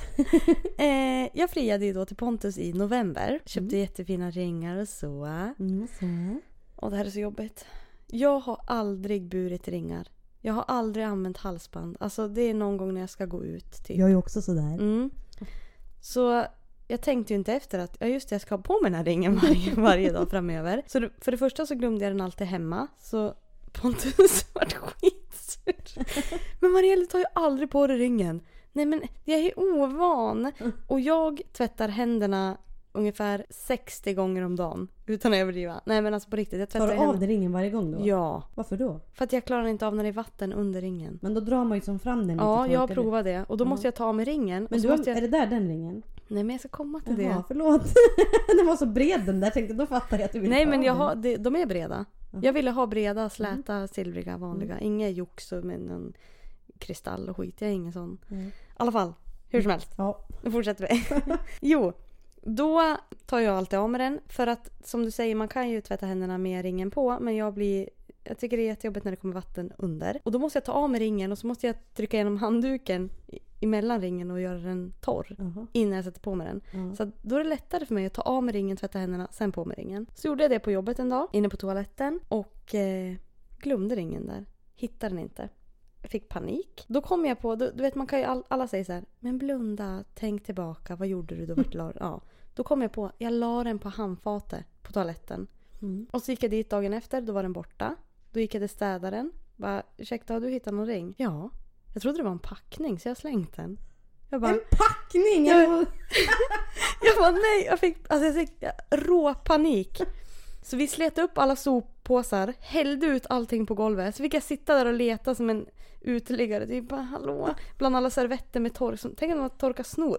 Speaker 3: eh, jag friade ju då till Pontus i november. Köpte mm. jättefina ringar och så.
Speaker 4: Mm, så.
Speaker 3: Och det här är så jobbigt. Jag har aldrig burit ringar. Jag har aldrig använt halsband. Alltså det är någon gång när jag ska gå ut. Typ.
Speaker 4: Jag är också sådär.
Speaker 3: Mm. Så jag tänkte ju inte efter att ja just det, jag ska ha på mig den här ringen varje, varje dag framöver. Så det, för det första så glömde jag den alltid hemma. Så Pontus vart skitsur. Men Marielle tar ju aldrig på dig ringen. Nej men jag är ovan. Och jag tvättar händerna ungefär sextio gånger om dagen. Utan att överdriva. Nej men alltså på riktigt. Jag tvättar
Speaker 4: tar du av dig ringen varje gång då?
Speaker 3: Ja.
Speaker 4: Varför då?
Speaker 3: För att jag klarar inte av när det är vatten under ringen.
Speaker 4: Men då drar man ju som fram den.
Speaker 3: Ja, jag har provat det. Och då mm. måste jag ta av mig ringen.
Speaker 4: Men
Speaker 3: och så
Speaker 4: du,
Speaker 3: måste jag...
Speaker 4: är det där den ringen?
Speaker 3: Nej men jag ska komma till
Speaker 4: Jaha,
Speaker 3: det.
Speaker 4: Förlåt. Den var så bred den där. Tänkte, då fattar jag att du vill.
Speaker 3: Nej men jag
Speaker 4: den.
Speaker 3: har, det, de är breda. Uh-huh. Jag ville ha breda, släta, mm. silvriga, vanliga. Mm. Inga jox med någon kristall och skit. Jag är ingen sån. Mm. I alla fall, hur som helst.
Speaker 4: Ja.
Speaker 3: Nu fortsätter vi. Jo, då tar jag alltid av med den. För att som du säger, man kan ju tvätta händerna med ringen på. Men jag blir... Jag tycker det är jättejobbigt när det kommer vatten under. Och då måste jag ta av med ringen och så måste jag trycka igenom handduken emellan ringen och göra den torr uh-huh. innan jag sätter på mig den. Uh-huh. Så då är det lättare för mig att ta av med ringen, tvätta händerna, sen på med ringen. Så gjorde jag det på jobbet en dag, inne på toaletten och eh, glömde ringen där. Hittade den inte. Jag fick panik. Då kom jag på, du, du vet man kan ju all, alla säga så här, men blunda, tänk tillbaka, vad gjorde du då? Vart la, ja. Då kom jag på, jag la den på handfatet på toaletten. Mm. Och så gick jag dit dagen efter, då var den borta. Då gick jag till städaren. Bara, ursäkta, har du hittat någon ring? Ja. Jag trodde det var en packning, så jag slängt den. Jag bara,
Speaker 4: en packning?
Speaker 3: Jag, jag bara, nej. Jag fick, alltså jag fick rå panik. Så vi slet upp alla soppåsar. Hällde ut allting på golvet. Så fick jag sitta där och leta som en uteliggare. Det är bara, hallå. Bland alla servetter med tork. Tänk om man torkar snor.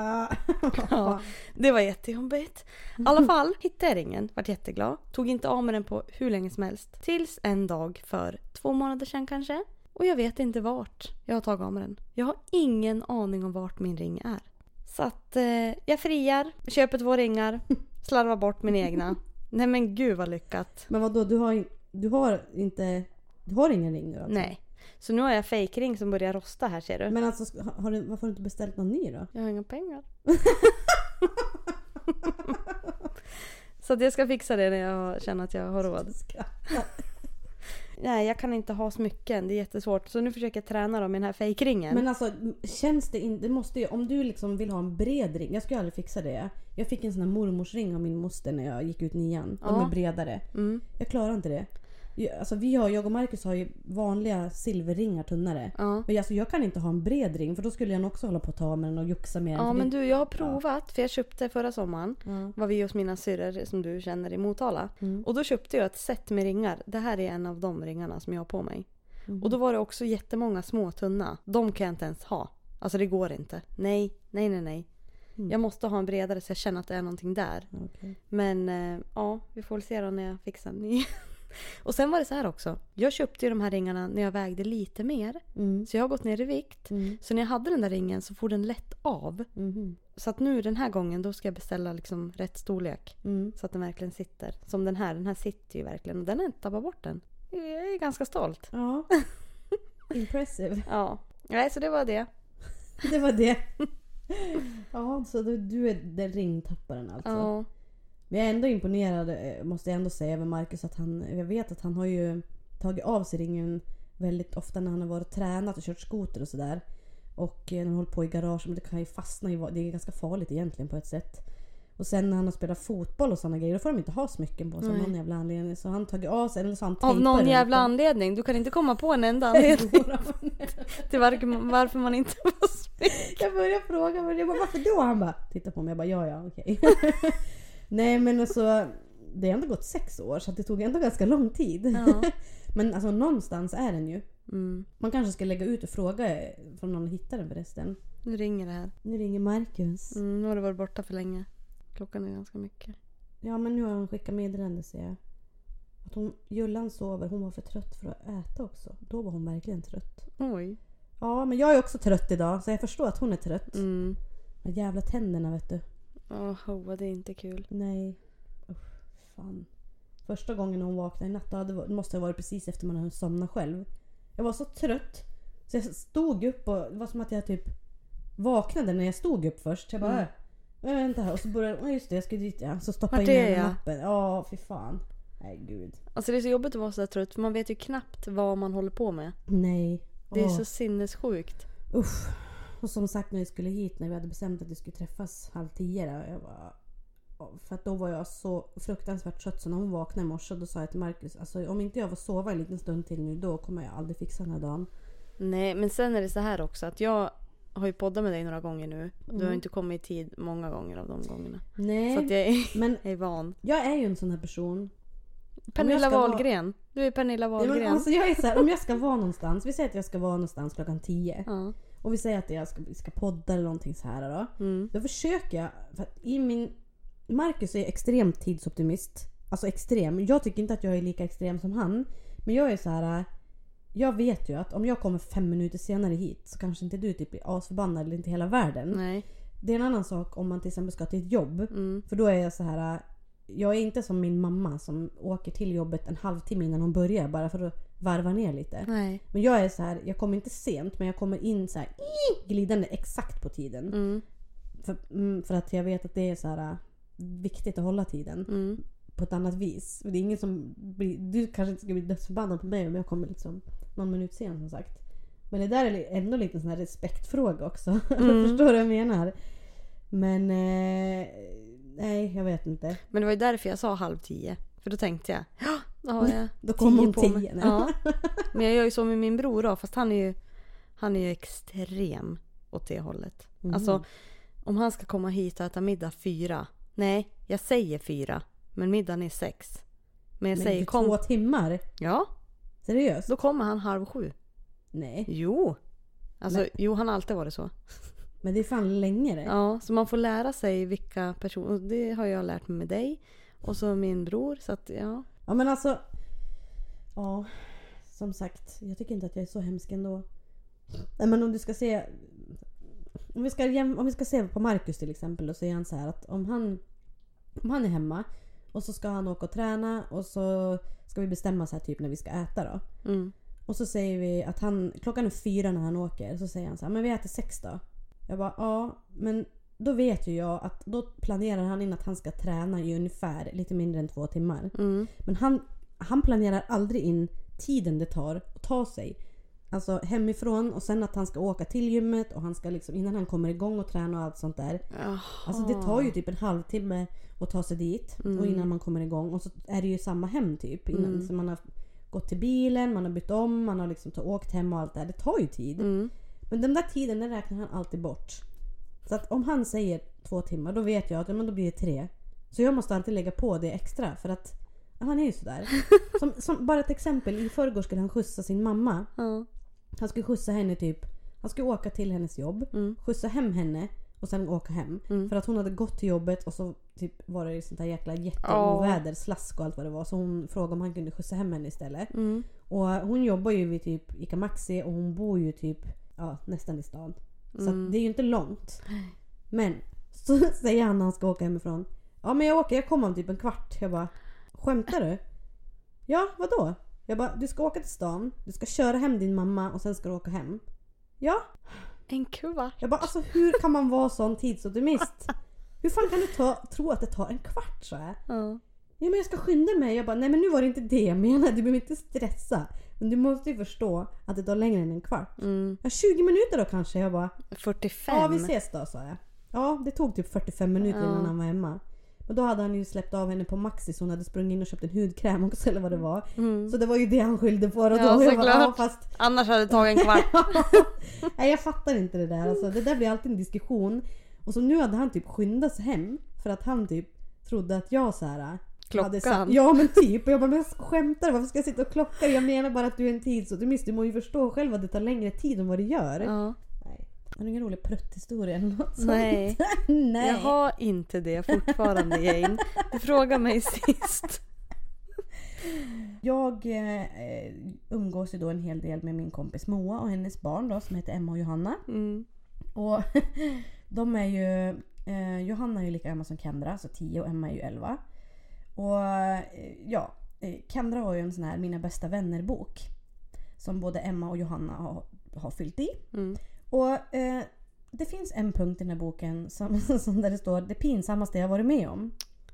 Speaker 3: Ja, det var jättejobbigt. I alla fall hittade jag ringen. Vart jätteglad. Tog inte av med den på hur länge som helst. Tills en dag för två månader sedan kanske. Och jag vet inte vart jag har tagit av med den. Jag har ingen aning om vart min ring är. Så att eh, jag friar. Köper två ringar. Slarvar bort min egna. Nej men gud vad lyckat.
Speaker 4: Men vadå, du har, du har inte... Du har ingen ring då? Alltså?
Speaker 3: Nej. Så nu har jag fake-ring som börjar rosta här, ser du.
Speaker 4: Men alltså, har du, varför har du inte beställt någon ny då?
Speaker 3: Jag har inga pengar. Så att jag ska fixa det när jag känner att jag har råd. Nej, jag kan inte ha smycken. Det är jättesvårt. Så nu försöker jag träna dem med den här fake-ringen.
Speaker 4: Men alltså, känns det inte... Det måste ju, om du liksom vill ha en bred ring... Jag skulle aldrig fixa det. Jag fick en sån här mormorsring av min moster när jag gick ut nian. De ja. är bredare. Mm. Jag klarar inte det. Alltså vi har, jag och Marcus har ju vanliga silverringar tunnare. Ja. Men alltså jag kan inte ha en bred ring. För då skulle jag också hålla på att ta med den och juxa med den.
Speaker 3: Ja men
Speaker 4: vi,
Speaker 3: du, jag har provat. Ja. För jag köpte förra sommaren.
Speaker 4: Ja.
Speaker 3: Var vi hos mina syrror som du känner i Motala. Mm. Och då köpte jag ett set med ringar. Det här är en av de ringarna som jag har på mig. Mm. Och då var det också jättemånga små tunna. De kan jag inte ens ha. Alltså det går inte. Nej, nej, nej, nej. Mm. Jag måste ha en bredare så jag känner att det är någonting där.
Speaker 4: Okay.
Speaker 3: Men äh, ja, vi får väl se då när jag fixar en ny. Och sen var det så här också. Jag köpte ju de här ringarna när jag vägde lite mer. Mm. Så jag har gått ner i vikt. Mm. Så när jag hade den där ringen så får den lätt av. Mm. Så att nu den här gången då ska jag beställa liksom rätt storlek. Mm. Så att den verkligen sitter. Som den här. Den här sitter ju verkligen. Och den har inte tappat bort den. Jag är ganska stolt.
Speaker 4: Ja. Impressive.
Speaker 3: Ja. Nej, så det var det.
Speaker 4: Det var det. Ja, så du, du är den ringtapparen alltså.
Speaker 3: Ja.
Speaker 4: Men jag är ändå imponerad, måste jag ändå säga, över Marcus att han, jag vet att han har ju tagit av sig ringen väldigt ofta när han har varit tränat och kört skoter och sådär. Och när han håller på i garage, men det kan ju fastna i, det är ganska farligt egentligen på ett sätt. Och sen när han har spelat fotboll och såna grejer, då får de inte ha smycken på sig av någon jävla anledning. Så han tagit av sig, eller så han tejpar.
Speaker 3: Av någon jävla anledning? Du kan inte komma på en enda anledning till varför, varför man inte får smycken.
Speaker 4: Jag började fråga, men jag bara, varför då? Han bara, titta på mig, jag bara, ja ja, okej. Nej men alltså, det har ändå gått sex år, så det tog ändå ganska lång tid.
Speaker 3: Ja.
Speaker 4: Men alltså någonstans är den ju.
Speaker 3: Mm.
Speaker 4: Man kanske ska lägga ut och fråga från någon hittar den förresten.
Speaker 3: Nu ringer det här.
Speaker 4: Nu ringer Marcus.
Speaker 3: Mm, nu har du varit borta för länge. Klockan är ganska mycket.
Speaker 4: Ja, men nu har hon skickat meddelande, ser jag. Att hon, Jullan sover, hon var för trött för att äta också. Då var hon verkligen trött.
Speaker 3: Oj.
Speaker 4: Ja, men jag är också trött idag, så jag förstår att hon är trött.
Speaker 3: Mm.
Speaker 4: De jävla tänderna, vet du.
Speaker 3: Åh, oh, det är inte kul.
Speaker 4: Nej. Usch, fan. Första gången hon vaknade i natt, då hade, det måste ha varit precis efter man hade somnat själv. Jag var så trött, så jag stod upp och det var som att jag typ vaknade när jag stod upp först. Jag bara, mm. äh, vänta här. Och så började jag, just det, jag skulle dit, ja. Så stoppade jag in den
Speaker 3: ja.
Speaker 4: nappen. Ja, fy fan. Nej, gud.
Speaker 3: Alltså det är så jobbigt att vara så där trött, för man vet ju knappt vad man håller på med.
Speaker 4: Nej.
Speaker 3: Det är
Speaker 4: Åh.
Speaker 3: så sinnessjukt.
Speaker 4: Usch. Och som sagt, när vi skulle hit, när vi hade bestämt att vi skulle träffas halv tio där, jag var, för att då var jag så fruktansvärt trött, så när hon vaknade i morse, då sa jag till Marcus, alltså om inte jag får sova en liten stund till nu, då kommer jag aldrig fixa den här dagen.
Speaker 3: Nej, men sen är det så här också, att jag har ju poddat med dig några gånger nu. Du
Speaker 4: Mm.
Speaker 3: har inte kommit i tid många gånger av de gångerna.
Speaker 4: Nej,
Speaker 3: så att jag är,
Speaker 4: men
Speaker 3: är van.
Speaker 4: jag är ju en sån här person.
Speaker 3: Pernilla Wahlgren.
Speaker 4: Vara...
Speaker 3: Du är Pernilla Wahlgren.
Speaker 4: Nej, men alltså jag är så här, om jag ska vara någonstans, vi säger att jag ska vara någonstans klockan tio.
Speaker 3: Ja.
Speaker 4: Och vi säger att jag ska, ska podda eller någonting så här då.
Speaker 3: Mm.
Speaker 4: Då försöker jag, för att i min... Marcus är extremt tidsoptimist. Alltså extrem. Jag tycker inte att jag är lika extrem som han. Men jag är så här. Jag vet ju att om jag kommer fem minuter senare hit, så kanske inte du typ blir asförbannad eller inte hela världen.
Speaker 3: Nej.
Speaker 4: Det är en annan sak om man till exempel ska till ett jobb.
Speaker 3: Mm.
Speaker 4: För då är jag så här. Jag är inte som min mamma som åker till jobbet en halvtimme innan hon börjar, bara för att varva ner lite.
Speaker 3: Nej.
Speaker 4: Men jag är så här, jag kommer inte sent, men jag kommer in så här glidande exakt på tiden.
Speaker 3: Mm.
Speaker 4: För, för att jag vet att det är så här viktigt att hålla tiden
Speaker 3: Mm.
Speaker 4: på ett annat vis. Det är ingen som blir, du kanske inte ska bli dödsförbannad på mig om jag kommer liksom någon minut sen, som sagt. Men det där är ändå lite en sån här respektfråga också. Mm. Förstår du vad jag menar? Men eh, nej, jag vet inte.
Speaker 3: Men det var ju därför jag sa halv tio. För då tänkte jag, ja, då har jag
Speaker 4: då kommer hon
Speaker 3: på
Speaker 4: tio.
Speaker 3: mig. Ja. Men jag gör ju så med min bror då, fast han är ju han är ju extrem åt det hållet. Mm. Alltså, om han ska komma hit och äta middag fyra. Nej, jag säger fyra. Men middagen är sex. Men jag
Speaker 4: men
Speaker 3: säger kom...
Speaker 4: två timmar?
Speaker 3: Ja.
Speaker 4: Seriöst?
Speaker 3: Då kommer han halv sju.
Speaker 4: Nej.
Speaker 3: Jo. Alltså,
Speaker 4: men...
Speaker 3: jo, han har alltid varit så.
Speaker 4: Men det är fan längre.
Speaker 3: Ja, så man får lära sig vilka personer. Det har jag lärt mig med dig. Och så min bror, så att ja.
Speaker 4: Ja, men alltså. Ja, som sagt. Jag tycker inte att jag är så hemsk ändå. Nej, men om du ska se. Om vi ska, om vi ska se på Marcus till exempel. Då säger han så här att om han. Om han är hemma. Och så ska han åka och träna. Och så ska vi bestämma så här typ när vi ska äta då.
Speaker 3: Mm.
Speaker 4: Och så säger vi att han. Klockan är fyra när han åker. Så säger han så här. Men vi äter sex då. Jag bara, ja. Men då vet ju jag att då planerar han in att han ska träna i ungefär lite mindre än två timmar.
Speaker 3: Mm.
Speaker 4: Men han, han planerar aldrig in tiden det tar att ta sig. Alltså hemifrån och sen att han ska åka till gymmet och han ska liksom innan han kommer igång och träna och allt sånt där.
Speaker 3: Jaha.
Speaker 4: Alltså det tar ju typ en halvtimme att ta sig dit
Speaker 3: Mm.
Speaker 4: och innan man kommer igång. Och så är det ju samma hem typ. Innan,
Speaker 3: Mm.
Speaker 4: så man har gått till bilen, man har bytt om, man har liksom åkt hem och allt det där. Det tar ju tid.
Speaker 3: Mm.
Speaker 4: Men den där tiden den räknar han alltid bort. Så att om han säger två timmar, då vet jag att ja, men då blir det tre. Så jag måste alltid lägga på det extra för att ja, han är ju sådär. Som, som, bara ett exempel, i förrgår skulle han skjutsa sin mamma.
Speaker 3: Ja.
Speaker 4: Han skulle skjutsa henne typ, han skulle åka till hennes jobb,
Speaker 3: Mm.
Speaker 4: skjutsa hem henne och sen åka hem.
Speaker 3: Mm.
Speaker 4: För att hon hade gått till jobbet och så typ var det sånt där jäkla jätteoväder, slask och allt vad det var. Så hon frågade om han kunde skjutsa hem henne istället.
Speaker 3: Mm.
Speaker 4: Och hon jobbar ju vid typ Ica Maxi och hon bor ju typ ja, nästan i stan. Så
Speaker 3: Mm.
Speaker 4: att det är ju inte långt. Men så säger han när han ska åka hemifrån. Ja men jag åker, jag kommer om typ en kvart. Jag bara, skämtar du? Ja, vadå? Jag bara, du ska åka till stan. Du ska köra hem din mamma och sen ska du åka hem. Ja.
Speaker 3: En kvart.
Speaker 4: Jag bara, alltså hur kan man vara sån tidsoptimist? Hur fan kan du ta, tro att det tar en kvart så här?
Speaker 3: Ja.
Speaker 4: Ja men jag ska skynda mig. Jag bara, nej men nu var det inte det jag menade. Du behöver inte stressa. Men du måste ju förstå att det tar längre än en kvart.
Speaker 3: Mm.
Speaker 4: Ja, tjugo minuter då kanske. Jag bara,
Speaker 3: fyrtiofem.
Speaker 4: ja vi ses då, sa jag. Ja, det tog typ fyrtiofem minuter
Speaker 3: Ja.
Speaker 4: innan han var hemma. Och då hade han ju släppt av henne på Maxi så hon hade sprungit in och köpt en hudkräm också eller vad det var.
Speaker 3: Mm.
Speaker 4: Så det var ju det han skyllde på. Och då
Speaker 3: Ja,
Speaker 4: jag bara,
Speaker 3: såklart.
Speaker 4: ja, fast...
Speaker 3: Annars hade det tagit en kvart.
Speaker 4: Nej, jag fattar inte det där. Alltså, det där blir alltid en diskussion. Och så nu hade han typ skyndat sig hem. För att han typ trodde att jag så här...
Speaker 3: Klockan.
Speaker 4: Sagt, ja men typ. Och jag bara, men jag skämtar. Varför ska jag sitta och klocka? Jag menar bara att du är en tid. Så du måste ju förstå själv att det tar längre tid än vad det gör.
Speaker 3: Ja.
Speaker 4: Nej. Har du ingen rolig prutthistoria eller något sånt?
Speaker 3: Nej.
Speaker 4: Nej.
Speaker 3: Jag har inte det fortfarande, Jane. Du frågade mig sist.
Speaker 4: Jag eh, umgås ju då en hel del med min kompis Moa och hennes barn då, som heter Emma och Johanna.
Speaker 3: Mm.
Speaker 4: Och de är ju... Eh, Johanna är ju lika gammal som Kendra, alltså tio, och Emma är ju elva. Och eh, ja, eh, Kendra har ju en sån här Mina bästa vänner-bok. Som både Emma och Johanna har, har fyllt i.
Speaker 3: Mm.
Speaker 4: Och eh, det finns en punkt i den här boken som, som där det står det pinsammaste jag varit med om.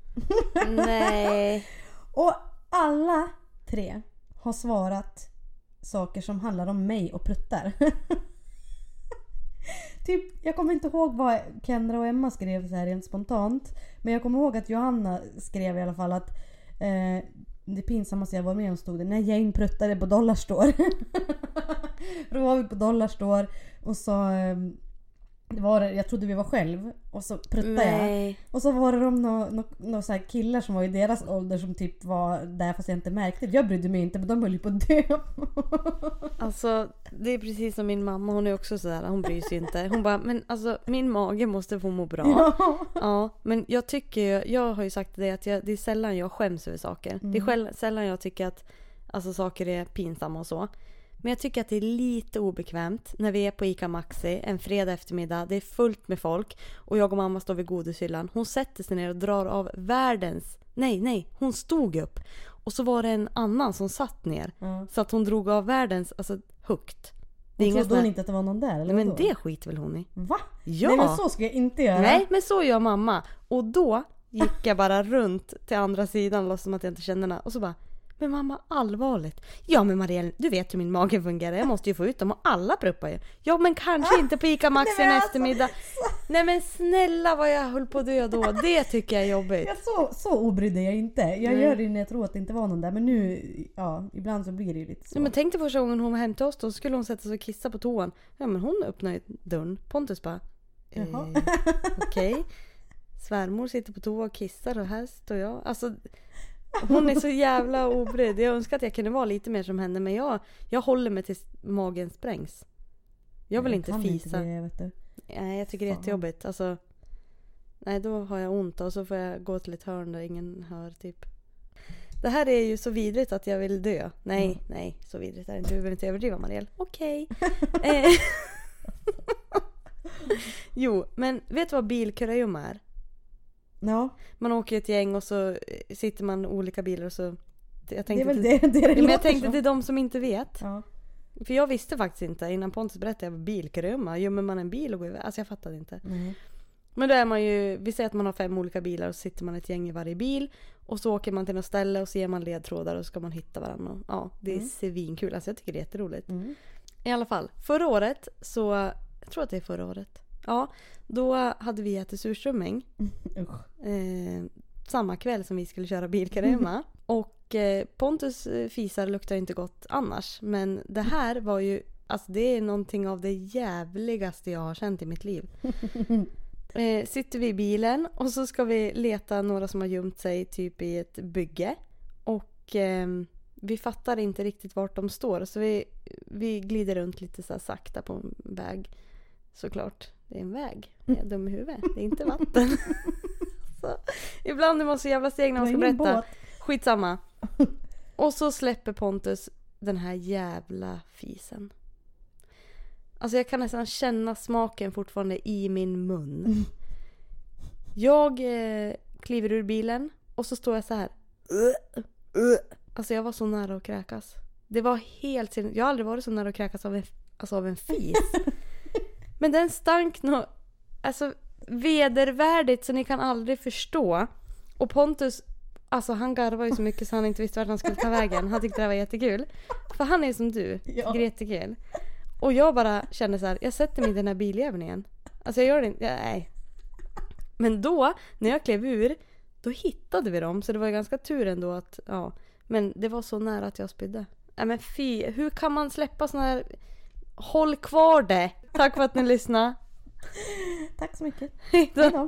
Speaker 3: Nej.
Speaker 4: Och alla tre har svarat saker som handlar om mig och pruttar. Typ, jag kommer inte ihåg vad Kendra och Emma skrev så här rent spontant. Men jag kommer ihåg att Johanna skrev i alla fall att eh, det pinsammaste jag var med om stod det när Jane pruttade på Dollarstore. Då var vi på Dollarstore och så eh, det var, jag trodde vi var själv och så pruttade
Speaker 3: Nej.
Speaker 4: jag. Och så var det de några nå, nå så här killar som var i deras ålder som typ var där fast jag inte märkte. Jag brydde mig inte men de höll ju på att dö.
Speaker 3: Alltså, det är precis som min mamma. Hon är också sådär, hon bryr sig inte. Hon bara, men alltså min mage måste få må bra.
Speaker 4: Ja.
Speaker 3: Ja, men jag tycker, jag har ju sagt det att jag, det är sällan jag skäms över saker.
Speaker 4: Mm.
Speaker 3: Det är själv, sällan jag tycker att alltså, saker är pinsamma och så. Men jag tycker att det är lite obekvämt när vi är på Ica Maxi en fredag eftermiddag. Det är fullt med folk och jag och mamma står vid godishyllan. Hon sätter sig ner och drar av världens... Nej, nej, hon stod upp. Och så var det en annan som satt ner.
Speaker 4: Mm.
Speaker 3: Så att hon drog av världens, alltså högt.
Speaker 4: Det
Speaker 3: är inga
Speaker 4: trodde
Speaker 3: såna
Speaker 4: hon
Speaker 3: här-
Speaker 4: inte att det var någon där? Eller
Speaker 3: Nej, men
Speaker 4: vadå?
Speaker 3: det skiter väl hon i.
Speaker 4: Va?
Speaker 3: Ja.
Speaker 4: Nej men så ska jag inte göra.
Speaker 3: Nej, men så gör mamma. Och då gick jag bara runt till andra sidan, låtsas som att jag inte kände henne. Och så bara, men mamma, allvarligt. Ja men Marielle, du vet hur min mage fungerar. Jag måste ju få ut dem och alla pruppar ju. Ja men kanske inte på Ica Maxi
Speaker 4: Nej,
Speaker 3: en
Speaker 4: men alltså-
Speaker 3: eftermiddag. Nej men snälla vad jag höll på att dö då. Det tycker jag är jobbigt.
Speaker 4: Ja, så, så obrydd är jag inte. Jag
Speaker 3: Nej.
Speaker 4: gör det när jag tror att det inte var någon där. Men nu, ja, ibland så blir det ju lite så.
Speaker 3: Ja, men tänk dig första gången hon var hem till oss då, så skulle hon sätta sig och kissa på toan. Ja men hon öppnade ju dörren. Pontus bara, eh,
Speaker 4: Jaha.
Speaker 3: okej. Svärmor sitter på toa och kissar och här står jag. Alltså, hon är så jävla obrydd. Jag önskar att jag kunde vara lite mer som henne, men jag, jag håller mig tills magen sprängs. Jag vill
Speaker 4: Jag
Speaker 3: inte
Speaker 4: kan
Speaker 3: fisa.
Speaker 4: Inte det, vet du.
Speaker 3: Nej, jag tycker det är
Speaker 4: Fan.
Speaker 3: jättejobbigt. Alltså, nej, då har jag ont och så får jag gå till ett hörn där ingen hör typ. Det här är ju så vidrigt att jag vill dö. Nej,
Speaker 4: Mm.
Speaker 3: nej, så vidrigt är det inte. Du behöver inte överdriva, Marielle. Okej. eh. Jo, men vet du vad bilkurragömma är?
Speaker 4: Ja,
Speaker 3: Man åker ett gäng och så eh, sitter man i olika bilar och så... Jag
Speaker 4: det är
Speaker 3: tänkte
Speaker 4: väl
Speaker 3: till,
Speaker 4: det det, det
Speaker 3: Ja, men
Speaker 4: låter
Speaker 3: jag tänkte
Speaker 4: som.
Speaker 3: till de som inte vet.
Speaker 4: Ja.
Speaker 3: För jag visste faktiskt inte. Innan Pontus berättade jag vad bilkurragömma. Gömmer man en bil och går iväg? Alltså jag fattade inte.
Speaker 4: Nej.
Speaker 3: Men då är man ju, vi säger att man har fem olika bilar och så sitter man ett gäng i varje bil och så åker man till något ställe och så ger man ledtrådar och så ska man hitta varandra. Och, ja, det är
Speaker 4: Mm.
Speaker 3: svinkul. Alltså jag tycker det är jätteroligt.
Speaker 4: Mm.
Speaker 3: I alla fall, förra året så, jag tror att det är förra året. Ja, då hade vi ätit surströmming.
Speaker 4: Usch.
Speaker 3: Eh, samma kväll som vi skulle köra bilkurragömma. Och eh, Pontus eh, fisar luktar inte gott annars. Men det här var ju, alltså det är någonting av det jävligaste jag har känt i mitt liv. Eh, sitter vi i bilen och så ska vi leta några som har gömt sig typ i ett bygge. Och eh, vi fattar inte riktigt vart de står. Så vi, vi glider runt lite så här sakta på en väg. Såklart, det är en väg. Jag är dum i huvudet. Det är inte vatten. Så, ibland är man så jävla steg när man ska
Speaker 4: Det var ingen
Speaker 3: berätta.
Speaker 4: båt.
Speaker 3: Skitsamma. Och så släpper Pontus den här jävla fisen. Alltså jag kan nästan känna smaken fortfarande i min mun. Jag eh, kliver ur bilen och så står jag så här. Alltså jag var så nära att kräkas. Det var helt sin... Jag har aldrig varit så nära att kräkas av en, alltså av en fis. Men den stank nog alltså vedervärdigt så ni kan aldrig förstå. Och Pontus, alltså han garvar ju så mycket så han inte visste vart han skulle ta vägen. Han tyckte det var jättekul. För han är som du,
Speaker 4: Ja.
Speaker 3: jättekul. Och jag bara kände så här, jag sätter mig i den här biljäveln igen. Alltså jag gör det inte, ja, nej. Men då, när jag klev ur, då hittade vi dem. Så det var ganska tur ändå att, ja. Men det var så nära att jag spydde. Nej men fy, hur kan man släppa såna här... Håll kvar det. Tack för att ni lyssnade.
Speaker 4: Tack så mycket.
Speaker 3: Hej då.
Speaker 4: Hej då.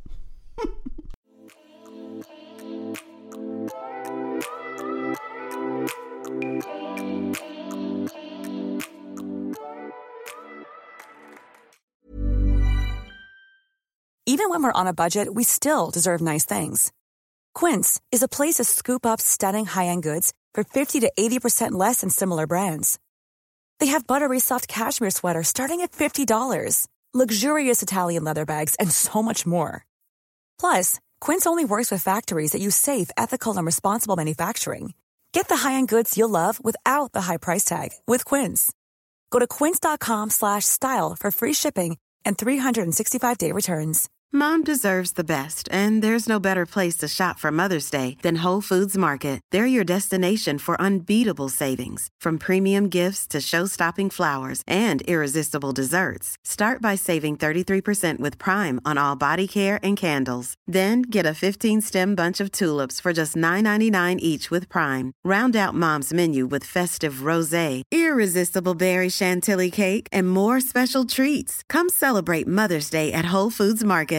Speaker 7: Even when we're on a budget, we still deserve nice things. Quince is a place to scoop up stunning high-end goods for fifty to eighty percent less than similar brands. They have buttery soft cashmere sweaters starting at fifty dollars, luxurious Italian leather bags, and so much more. Plus, Quince only works with factories that use safe, ethical, and responsible manufacturing. Get the high-end goods you'll love without the high price tag with Quince. Go to quince.com slash style for free shipping and three sixty-five day returns.
Speaker 8: Mom deserves the best, and there's no better place to shop for Mother's Day than Whole Foods Market. They're your destination for unbeatable savings, from premium gifts to show-stopping flowers and irresistible desserts. Start by saving thirty-three percent with Prime on all body care and candles. Then get a fifteen-stem bunch of tulips for just nine ninety-nine each with Prime. Round out Mom's menu with festive rosé, irresistible berry chantilly cake, and more special treats. Come celebrate Mother's Day at Whole Foods Market.